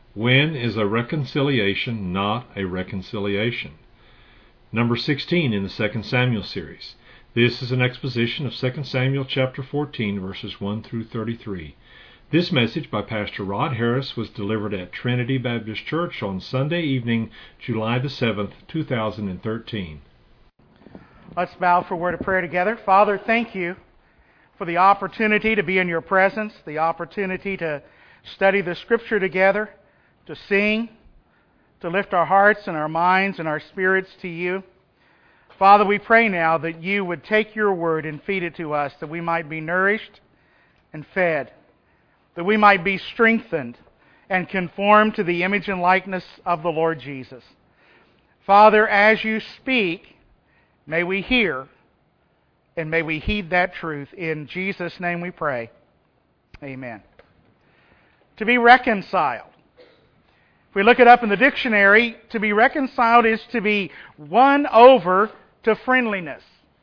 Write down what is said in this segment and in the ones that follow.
When is a reconciliation not a reconciliation? Number 16 in the 2 Samuel series. This is an exposition of 2 Samuel chapter 14, verses 1 through 33. This message by Pastor Rod Harris was delivered at Trinity Baptist Church on Sunday evening, July the 7th, 2013. Let's bow for a word of prayer together. Father, thank you for the opportunity to be in your presence, the opportunity to study the Scripture together, to sing, to lift our hearts and our minds and our spirits to you. Father, we pray now that you would take your word and feed it to us, that we might be nourished and fed, that we might be strengthened and conformed to the image and likeness of the Lord Jesus. Father, as you speak, may we hear and may we heed that truth. In Jesus' name we pray. Amen. To be reconciled. If we look it up in the dictionary, to be reconciled is to be won over to friendliness.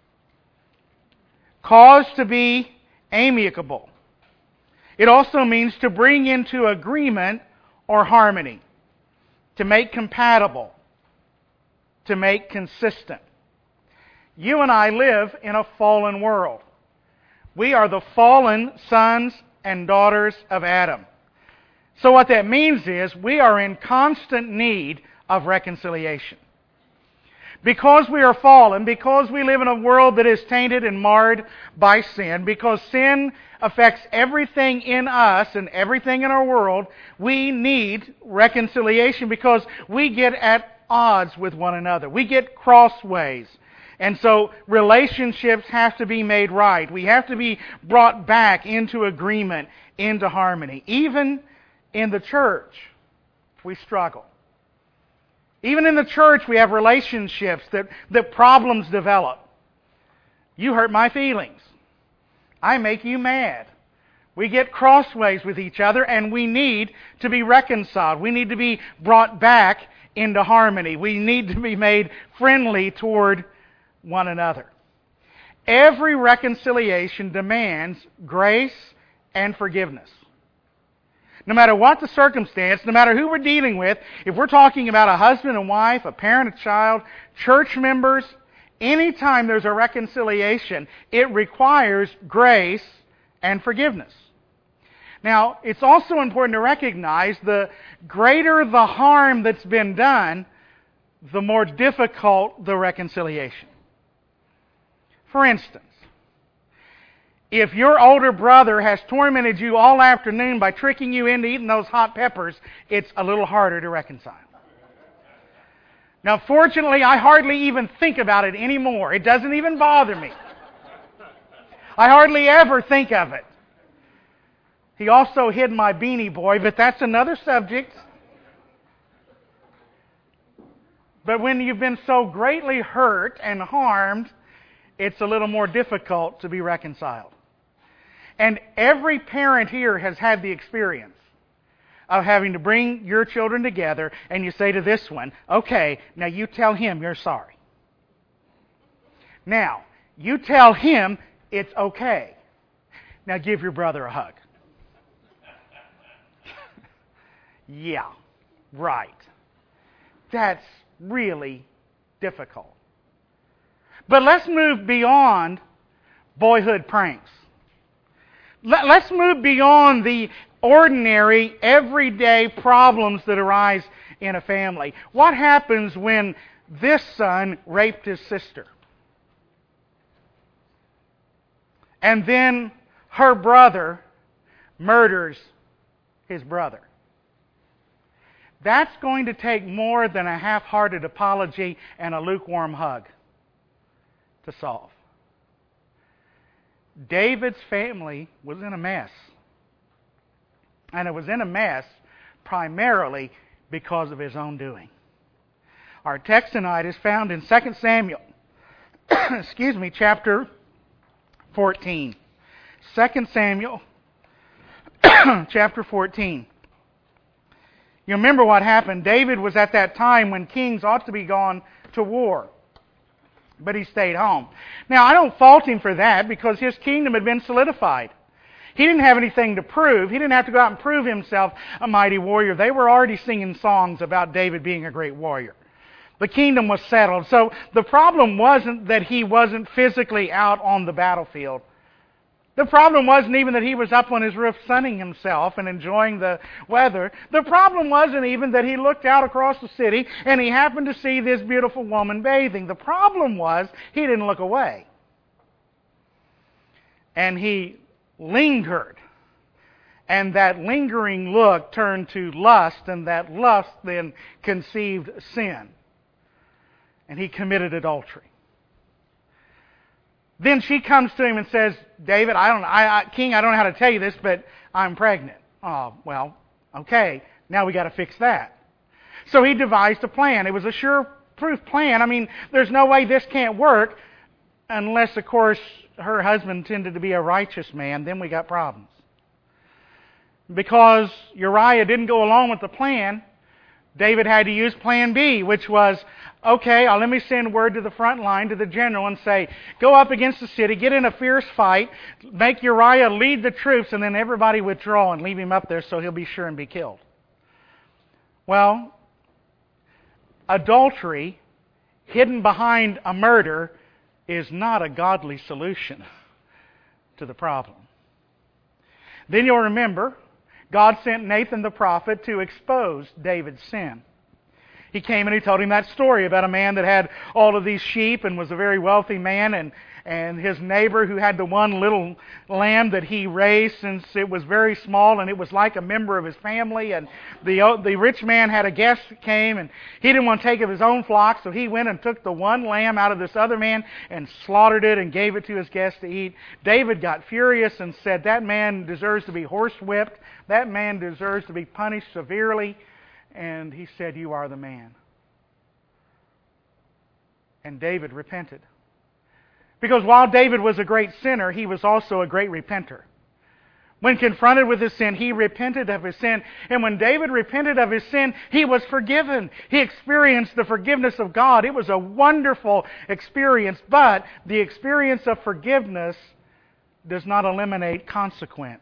Cause to be amicable. It also means to bring into agreement or harmony. To make compatible. To make consistent. You and I live in a fallen world. We are the fallen sons and daughters of Adam. So what that means is we are in constant need of reconciliation. Because we are fallen, because we live in a world that is tainted and marred by sin, because sin affects everything in us and everything in our world, we need reconciliation because we get at odds with one another. We get crossways. And so relationships have to be made right. We have to be brought back into agreement, into harmony. Even in the church, we struggle. Even in the church, we have relationships that problems develop. You hurt my feelings. I make you mad. We get crossways with each other, and we need to be reconciled. We need to be brought back into harmony. We need to be made friendly toward one another. Every reconciliation demands grace and forgiveness. No matter what the circumstance, no matter who we're dealing with, if we're talking about a husband and wife, a parent, a child, church members, anytime there's a reconciliation, it requires grace and forgiveness. Now, it's also important to recognize the greater the harm that's been done, the more difficult the reconciliation. For instance, if your older brother has tormented you all afternoon by tricking you into eating those hot peppers, it's a little harder to reconcile. Now, fortunately, I hardly even think about it anymore. It doesn't even bother me. I hardly ever think of it. He also hid my Beanie Boy, but that's another subject. But when you've been so greatly hurt and harmed, it's a little more difficult to be reconciled. And every parent here has had the experience of having to bring your children together and you say to this one, okay, now you tell him you're sorry. Now, you tell him it's okay. Now give your brother a hug. Yeah, right. That's really difficult. But let's move beyond boyhood pranks. Let's move beyond the ordinary, everyday problems that arise in a family. What happens when this son raped his sister? And then her brother murders his brother. That's going to take more than a half-hearted apology and a lukewarm hug to solve. David's family was in a mess. And it was in a mess primarily because of his own doing. Our text tonight is found in 2 Samuel, chapter 14. 2 Samuel, chapter 14. You remember what happened. David was at that time when kings ought to be gone to war. But he stayed home. Now, I don't fault him for that because his kingdom had been solidified. He didn't have anything to prove. He didn't have to go out and prove himself a mighty warrior. They were already singing songs about David being a great warrior. The kingdom was settled. So the problem wasn't that he wasn't physically out on the battlefield. The problem wasn't even that he was up on his roof sunning himself and enjoying the weather. The problem wasn't even that he looked out across the city and he happened to see this beautiful woman bathing. The problem was he didn't look away. And he lingered. And that lingering look turned to lust, and that lust then conceived sin. And he committed adultery. Then she comes to him and says, David, King, I don't know how to tell you this, but I'm pregnant. Oh, well, okay. Now we got to fix that. So he devised a plan. It was a sure-proof plan. I mean, there's no way this can't work unless, of course, her husband tended to be a righteous man. Then we got problems. Because Uriah didn't go along with the plan, David had to use plan B, which was, okay, let me send word to the front line, to the general, and say, go up against the city, get in a fierce fight, make Uriah lead the troops, and then everybody withdraw and leave him up there so he'll be sure and be killed. Well, adultery hidden behind a murder is not a godly solution to the problem. Then you'll remember, God sent Nathan the prophet to expose David's sin. He came and he told him that story about a man that had all of these sheep and was a very wealthy man, and his neighbor who had the one little lamb that he raised since it was very small and it was like a member of his family. And the rich man had a guest that came and he didn't want to take of his own flock, so he went and took the one lamb out of this other man and slaughtered it and gave it to his guest to eat. David got furious and said, that man deserves to be horsewhipped. That man deserves to be punished severely. And he said, you are the man. And David repented. Because while David was a great sinner, he was also a great repenter. When confronted with his sin, he repented of his sin. And when David repented of his sin, he was forgiven. He experienced the forgiveness of God. It was a wonderful experience. But the experience of forgiveness does not eliminate consequence.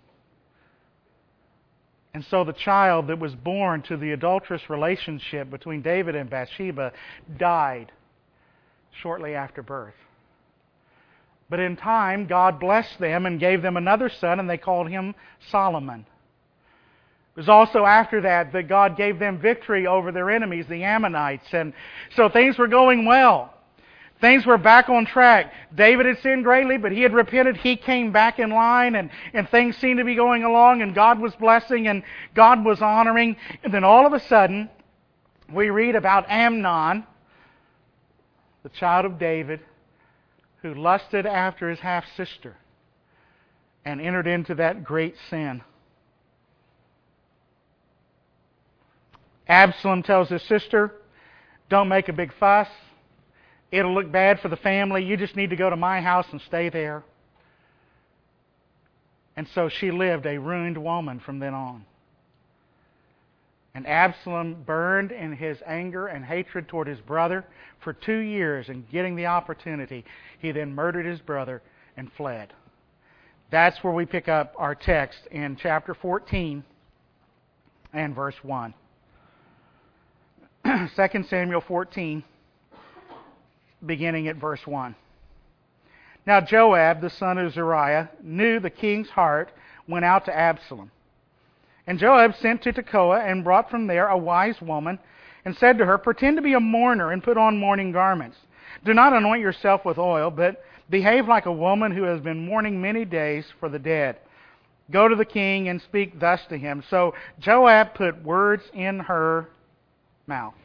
And so the child that was born to the adulterous relationship between David and Bathsheba died shortly after birth. But in time, God blessed them and gave them another son, and they called him Solomon. It was also after that that God gave them victory over their enemies, the Ammonites. And so things were going well. Things were back on track. David had sinned greatly, but he had repented. He came back in line, and things seemed to be going along, and God was blessing, and God was honoring. And then all of a sudden, we read about Amnon, the child of David, who lusted after his half-sister and entered into that great sin. Absalom tells his sister, don't make a big fuss. It'll look bad for the family. You just need to go to my house and stay there. And so she lived a ruined woman from then on. And Absalom burned in his anger and hatred toward his brother for 2 years, and getting the opportunity, he then murdered his brother and fled. That's where we pick up our text in chapter 14 and verse 1. 2 Samuel 14, beginning at verse 1. Now Joab, the son of Zeruiah, knew the king's heart, went out to Absalom. And Joab sent to Tekoa and brought from there a wise woman and said to her, pretend to be a mourner and put on mourning garments. Do not anoint yourself with oil, but behave like a woman who has been mourning many days for the dead. Go to the king and speak thus to him. So Joab put words in her mouth.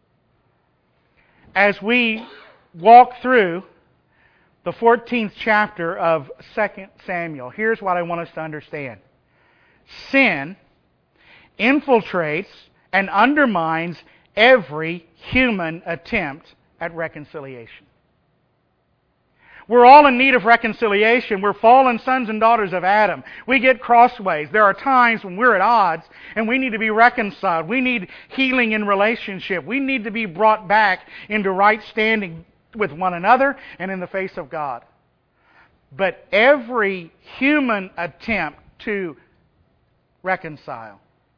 As we walk through the 14th chapter of 2 Samuel, here's what I want us to understand. Sin infiltrates and undermines every human attempt at reconciliation. We're all in need of reconciliation. We're fallen sons and daughters of Adam. We get crossways. There are times when we're at odds and we need to be reconciled. We need healing in relationship. We need to be brought back into right standing with one another and in the face of God. But every human attempt to reconcile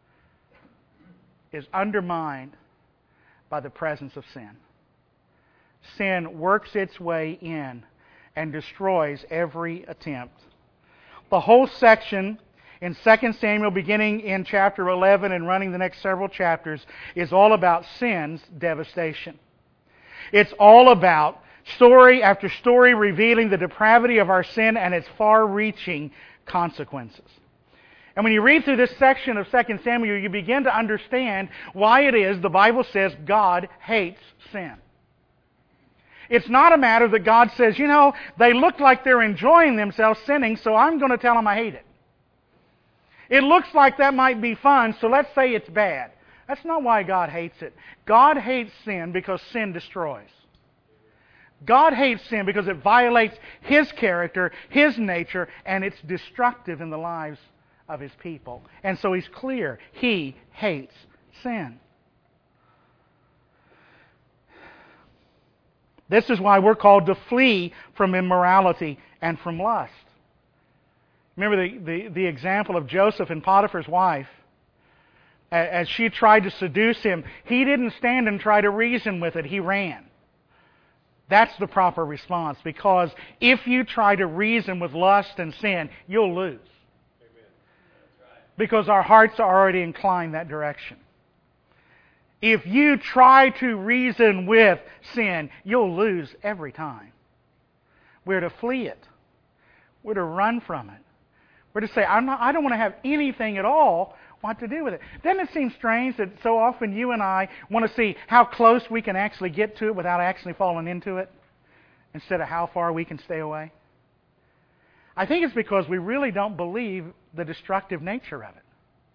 is undermined by the presence of sin. Sin works its way in and destroys every attempt. The whole section in 2 Samuel, beginning in chapter 11 and running the next several chapters, is all about sin's devastation. It's all about story after story revealing the depravity of our sin and its far-reaching consequences. And when you read through this section of 2 Samuel, you begin to understand why it is the Bible says God hates sin. It's not a matter that God says, they look like they're enjoying themselves sinning, so I'm going to tell them I hate it. It looks like that might be fun, so let's say it's bad. That's not why God hates it. God hates sin because sin destroys. God hates sin because it violates His character, His nature, and it's destructive in the lives of His people. And so He's clear. He hates sin. This is why we're called to flee from immorality and from lust. Remember the example of Joseph and Potiphar's wife. As she tried to seduce him, he didn't stand and try to reason with it. He ran. That's the proper response, because if you try to reason with lust and sin, you'll lose. Because our hearts are already inclined that direction. If you try to reason with sin, you'll lose every time. We're to flee it. We're to run from it. We're to say, I don't want to have anything at all want to do with it. Doesn't it seem strange that so often you and I want to see how close we can actually get to it without actually falling into it, instead of how far we can stay away? I think it's because we really don't believe the destructive nature of it.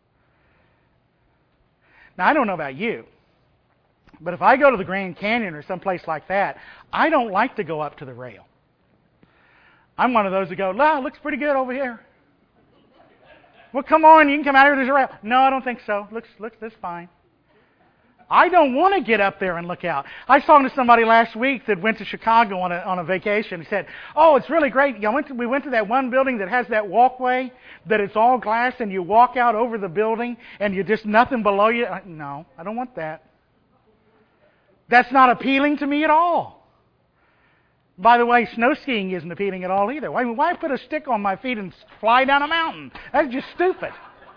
Now, I don't know about you, but if I go to the Grand Canyon or someplace like that, I don't like to go up to the rail. I'm one of those that go, looks pretty good over here. Well, come on, you can come out here, there's a rail. No, I don't think so. Looks this fine. I don't want to get up there and look out. I was talking to somebody last week that went to Chicago on a vacation. He said, it's really great. We went to that one building that has that walkway, that it's all glass, and you walk out over the building, and you're just nothing below you. No, I don't want that. That's not appealing to me at all. By the way, snow skiing isn't appealing at all either. Why put a stick on my feet and fly down a mountain? That's just stupid.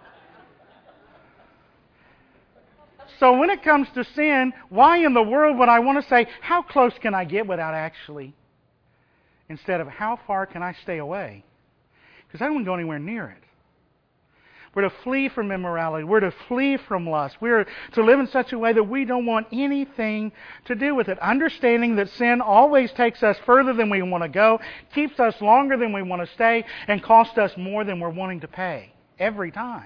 So when it comes to sin, why in the world would I want to say, how close can I get without actually, instead of how far can I stay away? Because I don't want to go anywhere near it. We're to flee from immorality. We're to flee from lust. We're to live in such a way that we don't want anything to do with it. Understanding that sin always takes us further than we want to go, keeps us longer than we want to stay, and costs us more than we're wanting to pay. Every time.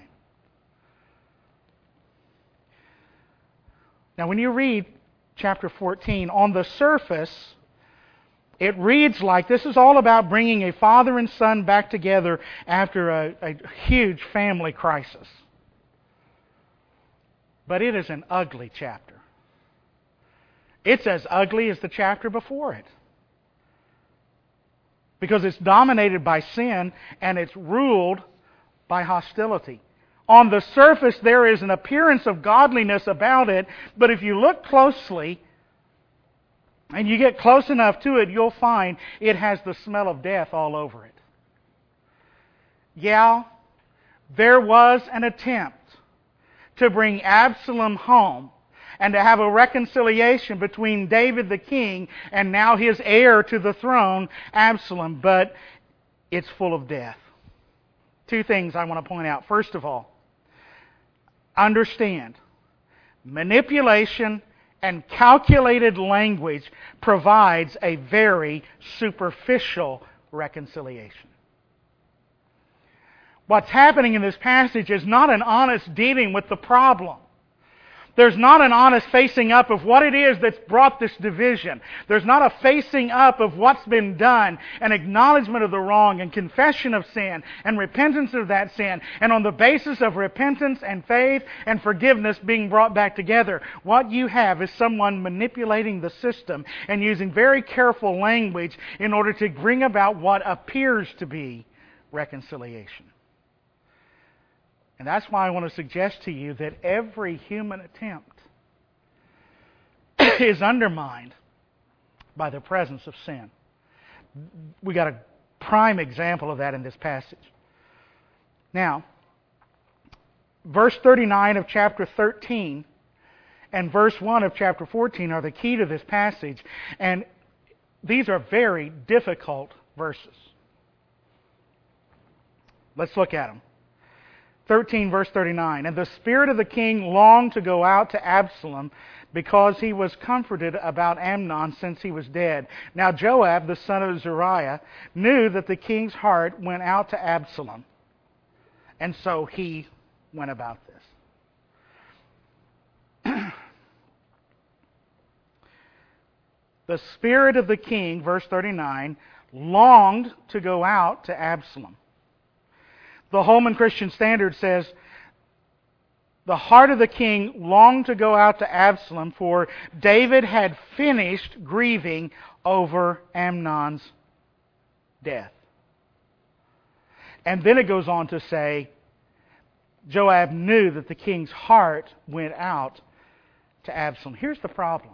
Now, when you read chapter 14, on the surface, it reads like this is all about bringing a father and son back together after a huge family crisis. But it is an ugly chapter. It's as ugly as the chapter before it. Because it's dominated by sin and it's ruled by hostility. On the surface, there is an appearance of godliness about it, but if you look closely, and you get close enough to it, you'll find it has the smell of death all over it. Yeah, there was an attempt to bring Absalom home and to have a reconciliation between David the king and now his heir to the throne, Absalom, but it's full of death. Two things I want to point out. First of all, understand, manipulation and calculated language provides a very superficial reconciliation. What's happening in this passage is not an honest dealing with the problem. There's not an honest facing up of what it is that's brought this division. There's not a facing up of what's been done, an acknowledgement of the wrong and confession of sin and repentance of that sin. And on the basis of repentance and faith and forgiveness being brought back together, what you have is someone manipulating the system and using very careful language in order to bring about what appears to be reconciliation. And that's why I want to suggest to you that every human attempt is undermined by the presence of sin. We got a prime example of that in this passage. Now, verse 39 of chapter 13 and verse 1 of chapter 14 are the key to this passage. And these are very difficult verses. Let's look at them. 13 verse 39. And the spirit of the king longed to go out to Absalom because he was comforted about Amnon since he was dead. Now Joab, the son of Zeruiah, knew that the king's heart went out to Absalom. And so he went about this. The spirit of the king, verse 39, longed to go out to Absalom. The Holman Christian Standard says, the heart of the king longed to go out to Absalom, for David had finished grieving over Amnon's death. And then it goes on to say, Joab knew that the king's heart went out to Absalom. Here's the problem.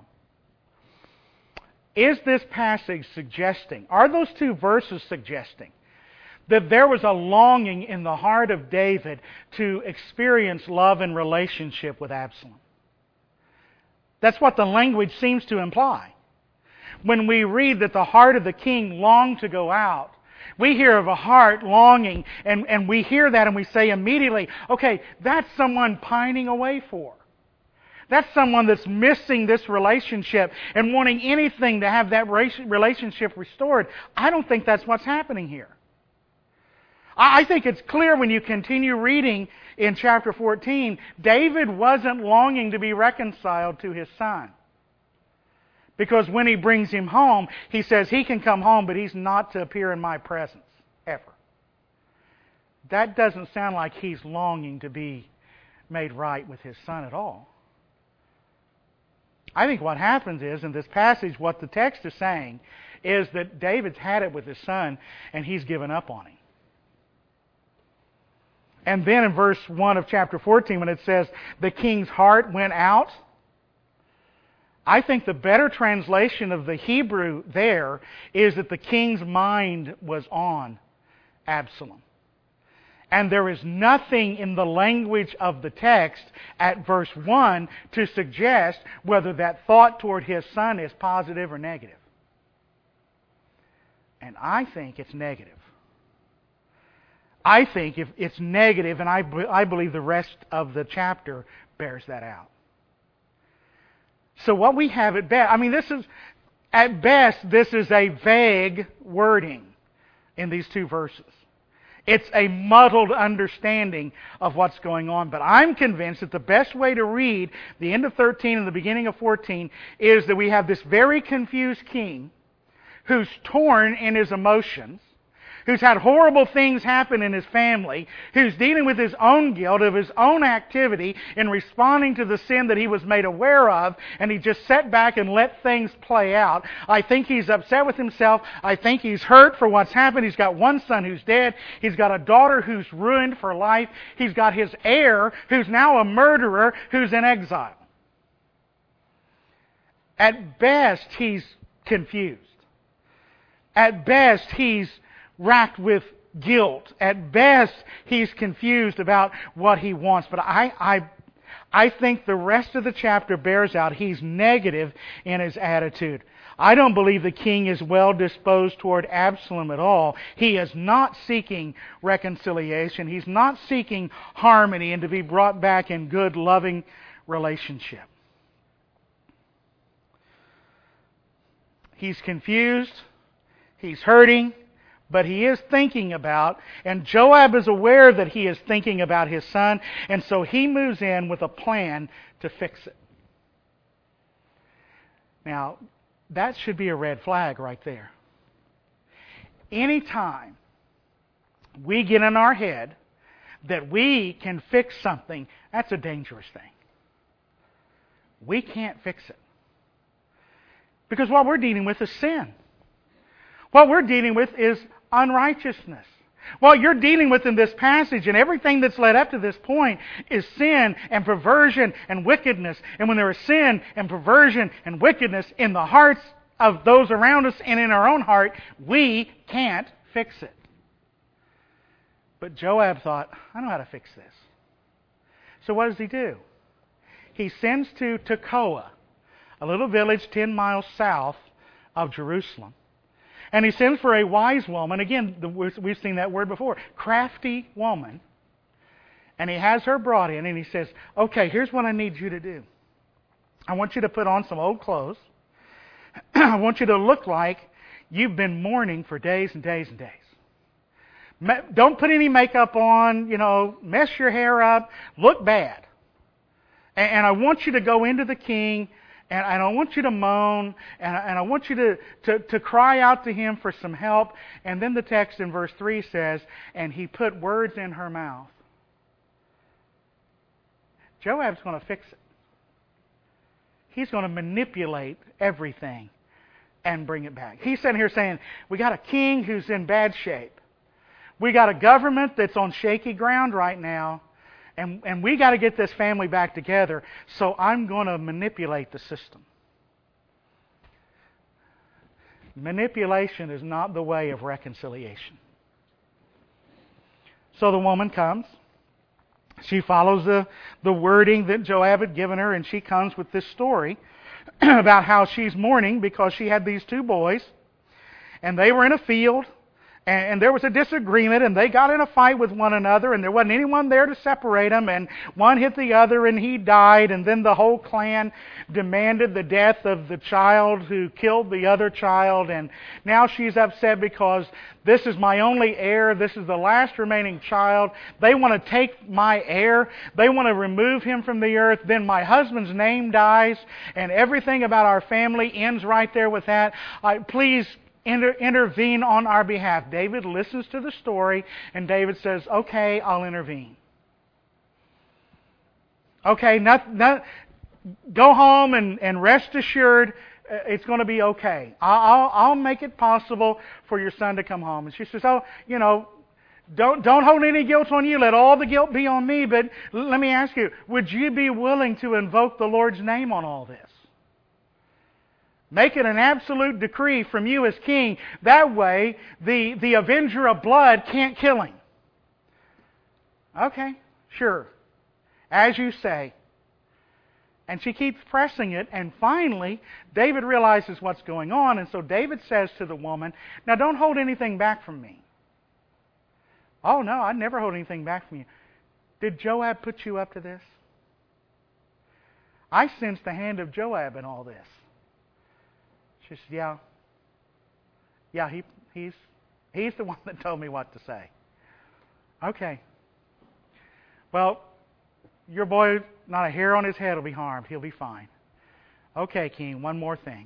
Is this passage suggesting, are those two verses suggesting, that there was a longing in the heart of David to experience love and relationship with Absalom? That's what the language seems to imply. When we read that the heart of the king longed to go out, we hear of a heart longing, and we hear that and we say immediately, okay, that's someone pining away for. That's someone that's missing this relationship and wanting anything to have that relationship restored. I don't think that's what's happening here. I think it's clear when you continue reading in chapter 14, David wasn't longing to be reconciled to his son. Because when he brings him home, he says he can come home, but he's not to appear in my presence, ever. That doesn't sound like he's longing to be made right with his son at all. I think what happens is, in this passage, what the text is saying is that David's had it with his son, and he's given up on him. And then in verse 1 of chapter 14, when it says, the king's heart went out, I think the better translation of the Hebrew there is that the king's mind was on Absalom. And there is nothing in the language of the text at verse 1 to suggest whether that thought toward his son is positive or negative. And I think it's negative. I think if it's negative, and I believe the rest of the chapter bears that out. So what we have at best, this is a vague wording in these two verses. It's a muddled understanding of what's going on. But I'm convinced that the best way to read the end of 13 and the beginning of 14 is that we have this very confused king who's torn in his emotions, who's had horrible things happen in his family, who's dealing with his own guilt of his own activity in responding to the sin that he was made aware of, and he just sat back and let things play out. I think he's upset with himself. I think he's hurt for what's happened. He's got one son who's dead. He's got a daughter who's ruined for life. He's got his heir who's now a murderer who's in exile. At best, he's confused. At best, he's racked with guilt. At best, he's confused about what he wants. But I think the rest of the chapter bears out he's negative in his attitude. I don't believe the king is well disposed toward Absalom at all. He is not seeking reconciliation. He's not seeking harmony and to be brought back in good, loving relationship. He's confused. He's hurting. But he is thinking about, and Joab is aware that he is thinking about his son, and so he moves in with a plan to fix it. Now, that should be a red flag right there. Anytime we get in our head that we can fix something, that's a dangerous thing. We can't fix it. Because what we're dealing with is sin. What we're dealing with is unrighteousness. What you're dealing with in this passage and everything that's led up to this point is sin and perversion and wickedness. And when there is sin and perversion and wickedness in the hearts of those around us and in our own heart, we can't fix it. But Joab thought, I know how to fix this. So what does he do? He sends to Tekoa, a little village 10 miles south of Jerusalem. And he sends for a wise woman. Again, we've seen that word before. Crafty woman. And he has her brought in and he says, okay, here's what I need you to do. I want you to put on some old clothes. I want you to look like you've been mourning for days and days and days. Don't put any makeup on, mess your hair up, look bad. And I want you to go into the king, and I want you to moan, and I want you to cry out to him for some help. And then the text in verse 3 says, and he put words in her mouth. Joab's going to fix it. He's going to manipulate everything and bring it back. He's sitting here saying, we got a king who's in bad shape. We got a government that's on shaky ground right now. And we got to get this family back together, so I'm going to manipulate the system. Manipulation is not the way of reconciliation. So the woman comes. She follows the wording that Joab had given her, and she comes with this story about how she's mourning because she had these two boys, and they were in a field. And there was a disagreement, and they got in a fight with one another, and there wasn't anyone there to separate them, and one hit the other, and he died, and then the whole clan demanded the death of the child who killed the other child, and now she's upset because this is my only heir, this is the last remaining child, they want to take my heir, they want to remove him from the earth, then my husband's name dies, and everything about our family ends right there with that. Please intervene on our behalf. David listens to the story, and David says, okay, I'll intervene. Okay, go home and rest assured it's going to be okay. I'll make it possible for your son to come home. And she says, don't hold any guilt on you. Let all the guilt be on me. But let me ask you, would you be willing to invoke the Lord's name on all this? Make it an absolute decree from you as king. That way, the avenger of blood can't kill him. Okay, sure. As you say. And she keeps pressing it, and finally, David realizes what's going on, and so David says to the woman, now don't hold anything back from me. Oh no, I'd never hold anything back from you. Did Joab put you up to this? I sense the hand of Joab in all this. She said, yeah, he's the one that told me what to say. Okay. Well, your boy, not a hair on his head will be harmed. He'll be fine. Okay, King, one more thing.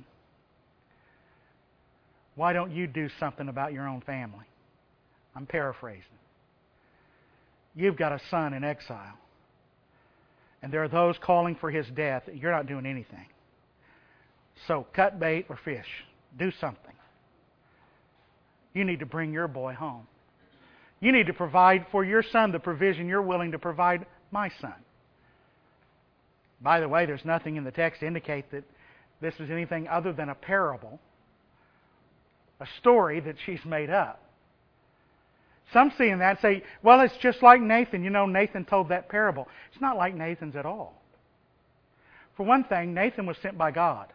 Why don't you do something about your own family? I'm paraphrasing. You've got a son in exile. And there are those calling for his death. You're not doing anything. So cut bait or fish. Do something. You need to bring your boy home. You need to provide for your son the provision you're willing to provide my son. By the way, there's nothing in the text to indicate that this is anything other than a parable, a story that she's made up. Some see in that and say, well, it's just like Nathan. Nathan told that parable. It's not like Nathan's at all. For one thing, Nathan was sent by God.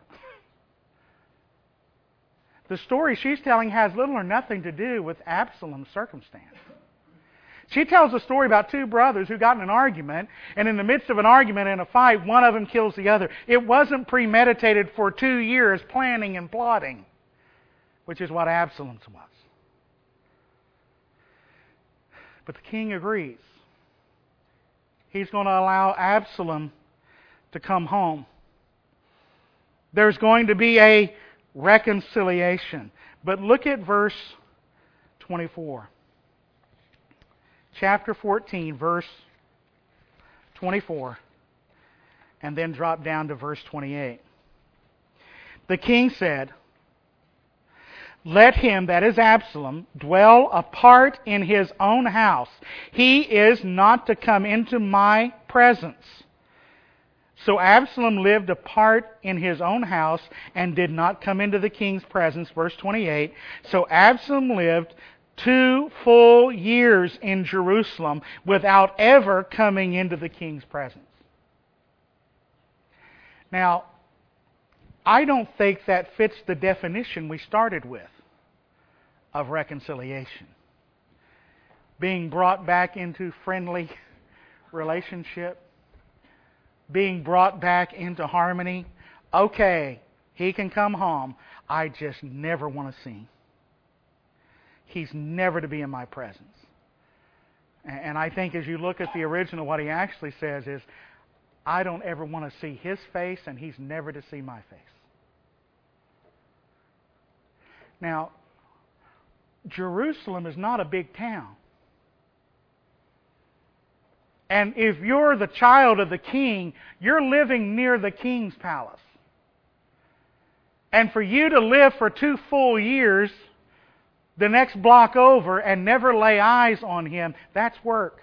The story she's telling has little or nothing to do with Absalom's circumstance. She tells a story about two brothers who got in an argument, and in the midst of an argument and a fight, one of them kills the other. It wasn't premeditated for 2 years, planning and plotting, which is what Absalom's was. But the king agrees. He's going to allow Absalom to come home. There's going to be a reconciliation. But look at verse 24. Chapter 14, verse 24. And then drop down to verse 28. The king said, "Let him," that is Absalom, "dwell apart in his own house. He is not to come into my presence." So Absalom lived apart in his own house and did not come into the king's presence. Verse 28. So Absalom lived 2 full years in Jerusalem without ever coming into the king's presence. Now, I don't think that fits the definition we started with of reconciliation. Being brought back into friendly relationship. Being brought back into harmony. Okay, he can come home. I just never want to see him. He's never to be in my presence. And I think as you look at the original, what he actually says is, I don't ever want to see his face, and he's never to see my face. Now, Jerusalem is not a big town. And if you're the child of the king, you're living near the king's palace. And for you to live for 2 full years, the next block over, and never lay eyes on him, that's work.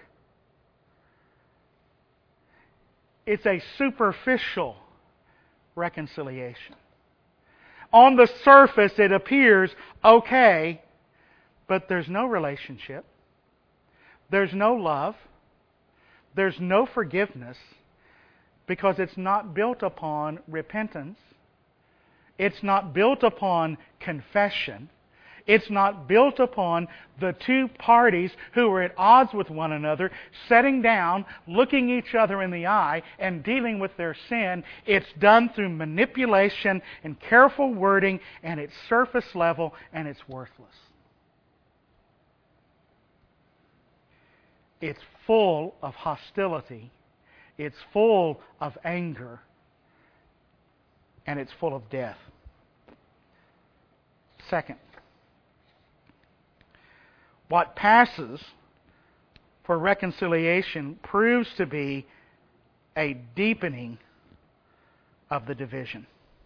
It's a superficial reconciliation. On the surface, it appears okay, but there's no relationship. There's no love. There's no forgiveness, because it's not built upon repentance. It's not built upon confession. It's not built upon the 2 parties who are at odds with one another, sitting down, looking each other in the eye, and dealing with their sin. It's done through manipulation and careful wording, and it's surface level, and it's worthless. It's full of hostility. It's full of anger. And it's full of death. Second, what passes for reconciliation proves to be a deepening of the division.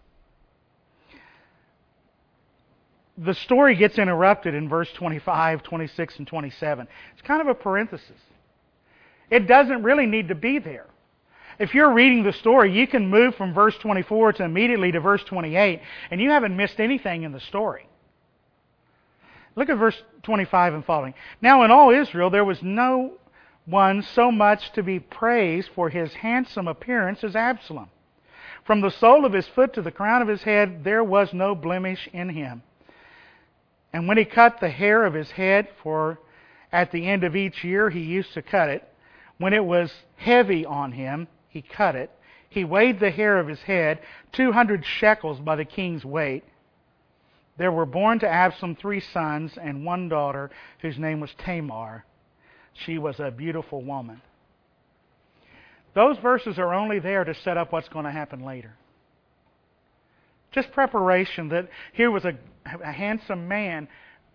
The story gets interrupted in verse 25, 26, and 27. It's kind of a parenthesis. It doesn't really need to be there. If you're reading the story, you can move from verse 24 to immediately to verse 28, and you haven't missed anything in the story. Look at verse 25 and following. Now in all Israel there was no one so much to be praised for his handsome appearance as Absalom. From the sole of his foot to the crown of his head there was no blemish in him. And when he cut the hair of his head, for at the end of each year he used to cut it, when it was heavy on him, he cut it. He weighed the hair of his head 200 shekels by the king's weight. There were born to Absalom 3 sons and 1 daughter, whose name was Tamar. She was a beautiful woman. Those verses are only there to set up what's going to happen later. Just preparation that here was a handsome man.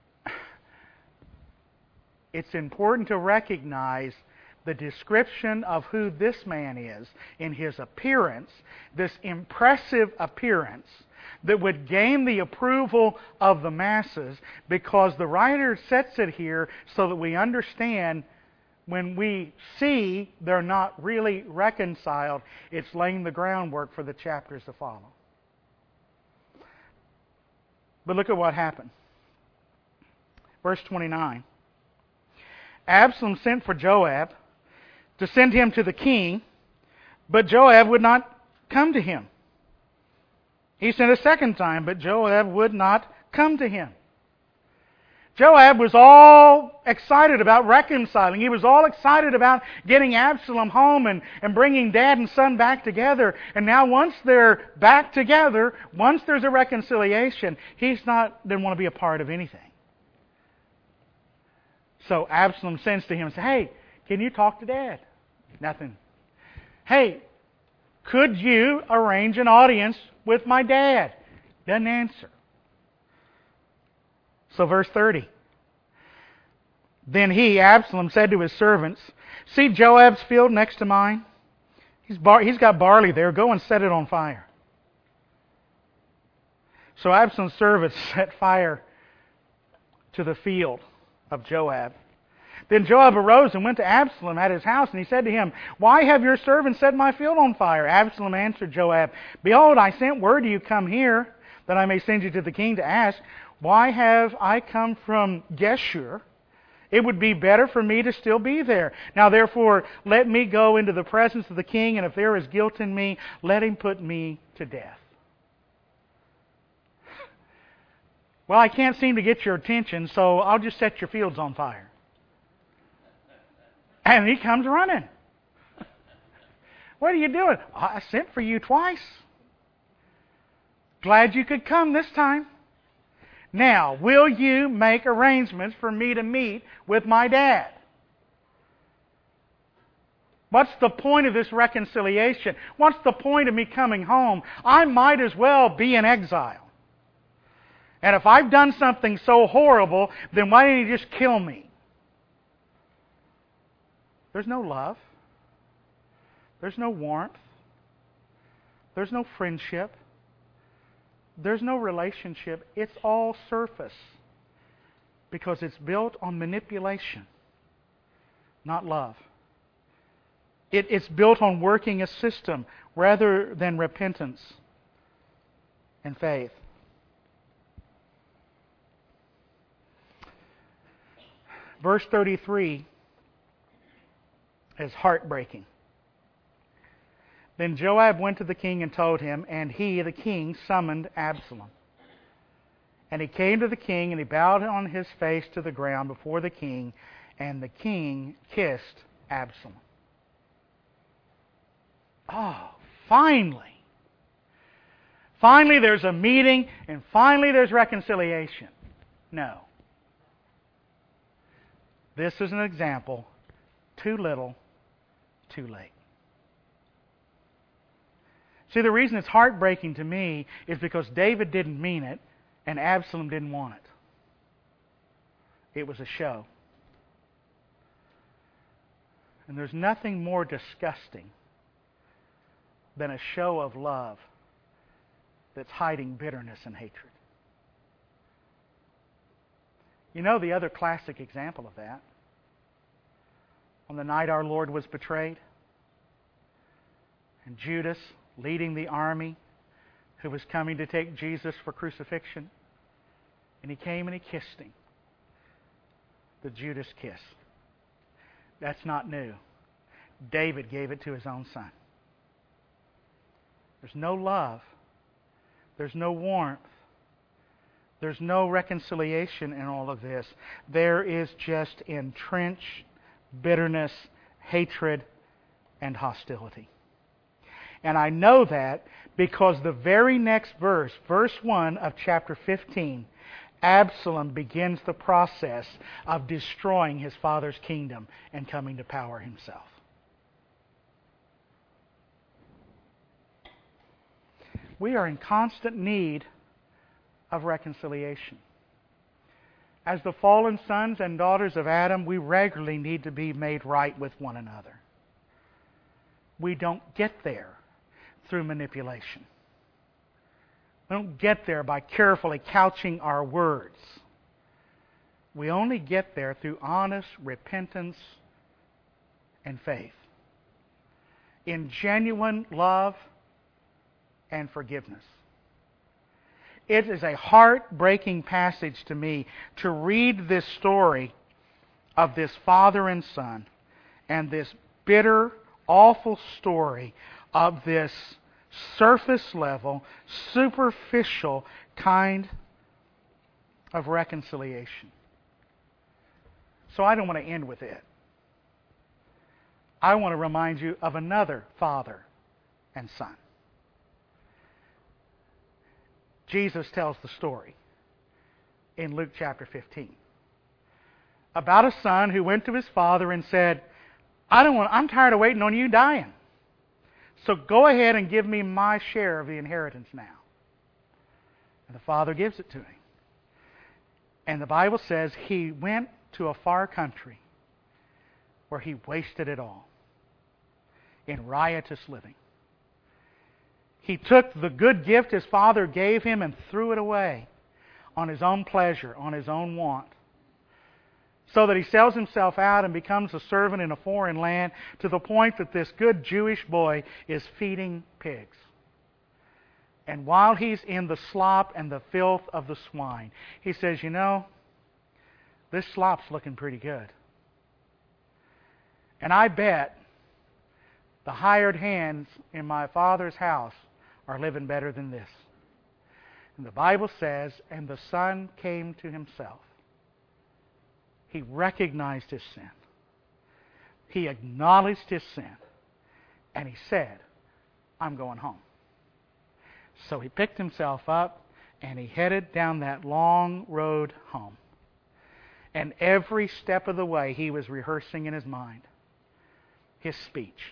It's important to recognize the description of who this man is in his appearance, this impressive appearance that would gain the approval of the masses, because the writer sets it here so that we understand when we see they're not really reconciled, it's laying the groundwork for the chapters to follow. But look at what happened. Verse 29. Absalom sent for Joab to send him to the king, but Joab would not come to him. He sent a second time, but Joab would not come to him. Joab was all excited about reconciling. He was all excited about getting Absalom home and bringing dad and son back together. And now once they're back together, once there's a reconciliation, didn't want to be a part of anything. So Absalom sends to him and says, "Hey, can you talk to Dad?" Nothing. "Hey, could you arrange an audience with my dad. Doesn't answer. So verse 30. Then he, Absalom, said to his servants, see Joab's field next to mine? He's got barley there. Go and set it on fire. So Absalom's servants set fire to the field of Joab. Then Joab arose and went to Absalom at his house, and he said to him, why have your servants set my field on fire? Absalom answered Joab, behold, I sent word to you, come here, that I may send you to the king to ask, why have I come from Geshur? It would be better for me to still be there. Now therefore, let me go into the presence of the king, and if there is guilt in me, let him put me to death. Well, I can't seem to get your attention, so I'll just set your fields on fire. And he comes running. What are you doing? I sent for you twice. Glad you could come this time. Now, will you make arrangements for me to meet with my dad? What's the point of this reconciliation? What's the point of me coming home? I might as well be in exile. And if I've done something so horrible, then why didn't he just kill me? There's no love. There's no warmth. There's no friendship. There's no relationship. It's all surface. Because it's built on manipulation, not love. It's built on working a system rather than repentance and faith. Verse 33 is heartbreaking. Then Joab went to the king and told him, and he, the king, summoned Absalom. And he came to the king, and he bowed on his face to the ground before the king, and the king kissed Absalom. Oh, finally. Finally there's a meeting, and finally there's reconciliation. No. This is an example. Too little, too late. See, the reason it's heartbreaking to me is because David didn't mean it and Absalom didn't want it. It was a show. And there's nothing more disgusting than a show of love that's hiding bitterness and hatred. You know the other classic example of that? On the night our Lord was betrayed, and Judas, leading the army who was coming to take Jesus for crucifixion, and he came and he kissed him. The Judas kiss. That's not new. David gave it to his own son. There's no love. There's no warmth. There's no reconciliation in all of this. There is just entrenched bitterness, hatred, and hostility. And I know that because the very next verse, verse 1 of chapter 15, Absalom begins the process of destroying his father's kingdom and coming to power himself. We are in constant need of reconciliation. As the fallen sons and daughters of Adam, we regularly need to be made right with one another. We don't get there through manipulation. We don't get there by carefully couching our words. We only get there through honest repentance and faith, in genuine love and forgiveness. It is a heartbreaking passage to me to read this story of this father and son and this bitter, awful story of this surface level, superficial kind of reconciliation. So I don't want to end with it. I want to remind you of another father and son. Jesus tells the story in Luke chapter 15 about a son who went to his father and said, I'm tired of waiting on you dying. So go ahead and give me my share of the inheritance now. And the father gives it to him. And the Bible says he went to a far country where he wasted it all in riotous living. He took the good gift his father gave him and threw it away on his own pleasure, on his own want. So that he sells himself out and becomes a servant in a foreign land to the point that this good Jewish boy is feeding pigs. And while he's in the slop and the filth of the swine, he says, you know, this slop's looking pretty good. And I bet the hired hands in my father's house are living better than this. And the Bible says, and the son came to himself. He recognized his sin. He acknowledged his sin. And he said, I'm going home. So he picked himself up and he headed down that long road home. And every step of the way he was rehearsing in his mind his speech.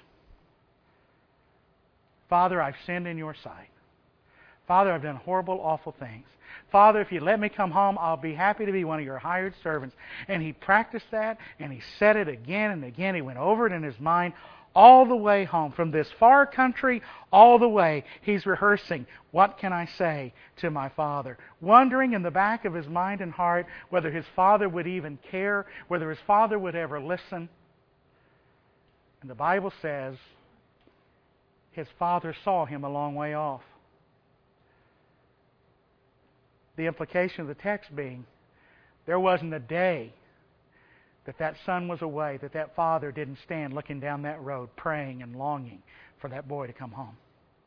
Father, I've sinned in your sight. Father, I've done horrible, awful things. Father, if you let me come home, I'll be happy to be one of your hired servants. And he practiced that, and he said it again and again. He went over it in his mind all the way home. From this far country, all the way, he's rehearsing, what can I say to my father? Wondering in the back of his mind and heart whether his father would even care, whether his father would ever listen. And the Bible says his father saw him a long way off. The implication of the text being, there wasn't a day that son was away, that father didn't stand looking down that road, praying and longing for that boy to come home.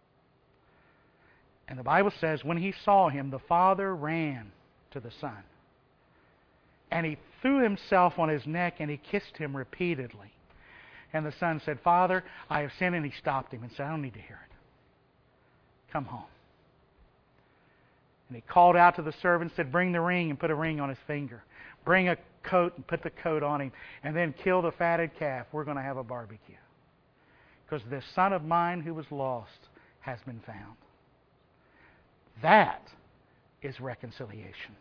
And the Bible says, when he saw him, the father ran to the son. And he threw himself on his neck and he kissed him repeatedly. And the son said, Father, I have sinned. And he stopped him and said, I don't need to hear it. Come home. And he called out to the servant and said, bring the ring and put a ring on his finger. Bring a coat and put the coat on him. And then kill the fatted calf. We're going to have a barbecue. Because this son of mine who was lost has been found. That is reconciliation.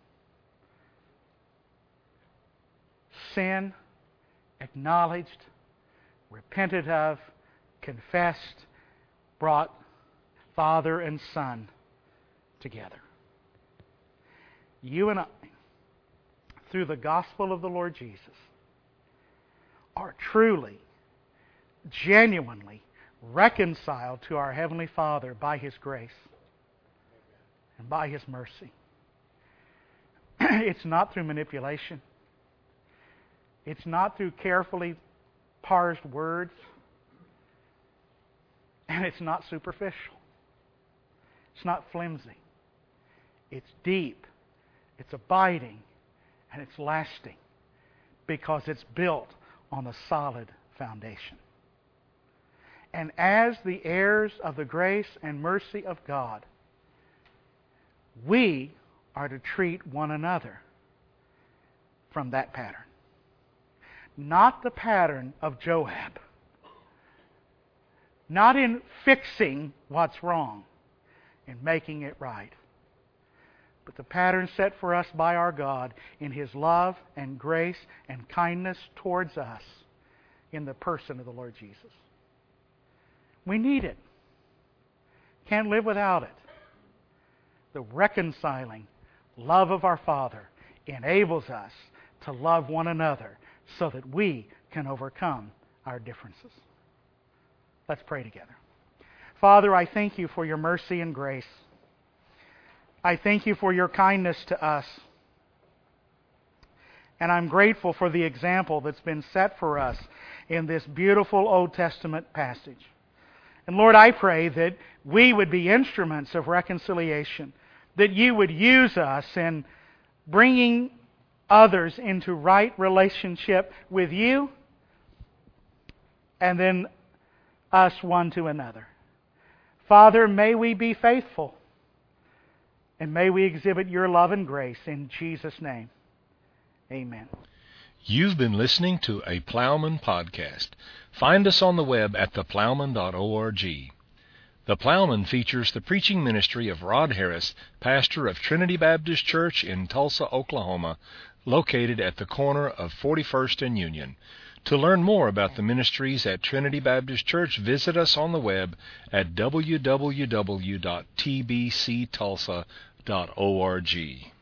Sin, acknowledged, repented of, confessed, brought father and son together. You and I, through the gospel of the Lord Jesus, are truly, genuinely reconciled to our Heavenly Father by His grace and by His mercy. It's not through manipulation. It's not through carefully parsed words. And it's not superficial. It's not flimsy. It's deep. It's abiding. And it's lasting. Because it's built on a solid foundation. And as the heirs of the grace and mercy of God, we are to treat one another from that pattern. Not the pattern of Joab. Not in fixing what's wrong and making it right. But the pattern set for us by our God in His love and grace and kindness towards us in the person of the Lord Jesus. We need it. Can't live without it. The reconciling love of our Father enables us to love one another so that we can overcome our differences. Let's pray together. Father, I thank You for Your mercy and grace. I thank You for Your kindness to us. And I'm grateful for the example that's been set for us in this beautiful Old Testament passage. And Lord, I pray that we would be instruments of reconciliation, that You would use us in bringing others into right relationship with You, and then us one to another. Father, may we be faithful, and may we exhibit Your love and grace in Jesus' name. Amen. You've been listening to a Plowman podcast. Find us on the web at theplowman.org. The Plowman features the preaching ministry of Rod Harris, pastor of Trinity Baptist Church in Tulsa, Oklahoma, located at the corner of 41st and Union. To learn more about the ministries at Trinity Baptist Church, visit us on the web at www.tbctulsa.org.